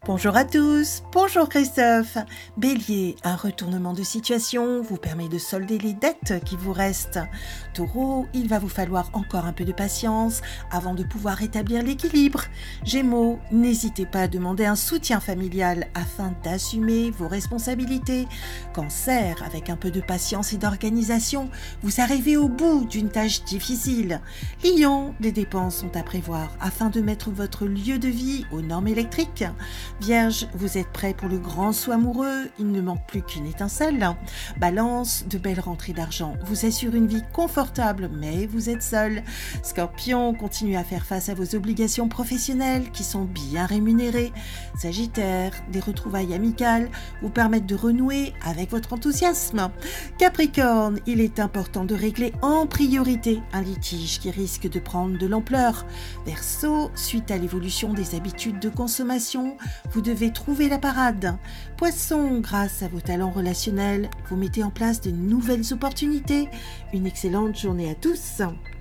Bonjour à tous, bonjour Christophe. Bélier, un retournement de situation vous permet de solder les dettes qui vous restent. Taureau, il va vous falloir encore un peu de patience avant de pouvoir rétablir l'équilibre. Gémeaux, n'hésitez pas à demander un soutien familial afin d'assumer vos responsabilités. Cancer, avec un peu de patience et d'organisation, vous arrivez au bout d'une tâche difficile. Lion, des dépenses sont à prévoir afin de mettre votre lieu de vie aux normes électriques. Vierge, vous êtes prêt pour le grand saut amoureux, il ne manque plus qu'une étincelle. Balance, de belles rentrées d'argent vous assurent une vie confortable, mais vous êtes seul. Scorpion, continuez à faire face à vos obligations professionnelles qui sont bien rémunérées. Sagittaire, des retrouvailles amicales vous permettent de renouer avec votre enthousiasme. Capricorne, il est important de régler en priorité un litige qui risque de prendre de l'ampleur. Verseau, suite à l'évolution des habitudes de consommation, vous devez trouver la parade. Poisson, grâce à vos talents relationnels, vous mettez en place de nouvelles opportunités. Une excellente journée à tous.